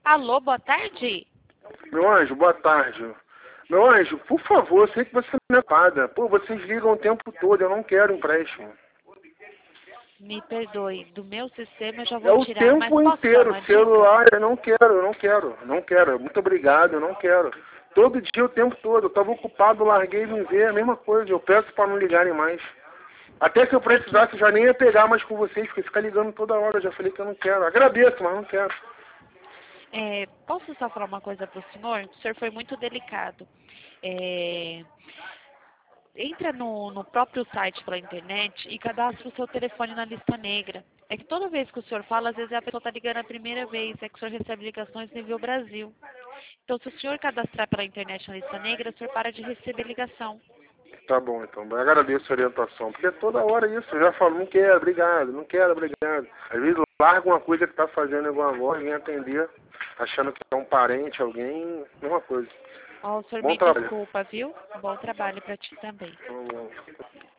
Alô, boa tarde? Meu anjo, boa tarde. Meu anjo, por favor, eu sei que você não é paga. Pô, vocês ligam o tempo todo, eu não quero empréstimo. Me perdoe, do meu sistema eu já É vou o tirar, mas tempo posso dar inteiro, uma dica? celular, eu não quero. Muito obrigado, eu não quero. Todo dia, o tempo todo, eu estava ocupado, larguei de ver, a mesma coisa. Eu peço para não ligarem mais. Até que eu É que, precisasse, eu já nem ia pegar mais com vocês, porque ficar ligando toda hora, eu já falei que eu não quero. Agradeço, mas não quero. posso só falar uma coisa para o senhor? O senhor foi muito delicado. É, entra no próprio site pela internet e cadastra o seu telefone na lista negra. É que toda vez que o senhor fala, às vezes a pessoa está ligando a primeira vez, é que o senhor recebe ligações nível Brasil. Então, se o senhor cadastrar pela internet na lista negra, o senhor para de receber ligação. Tá bom, então. Eu agradeço a orientação. Porque toda hora isso, eu já falo, não quero, obrigado, não quero, obrigado. Às vezes larga uma coisa que tá fazendo igual a voz, vem atender, achando que é um parente, alguém, mesma coisa. Ó, o senhor Bom me trabalho. desculpa, viu? Bom trabalho para ti também. Tá bom.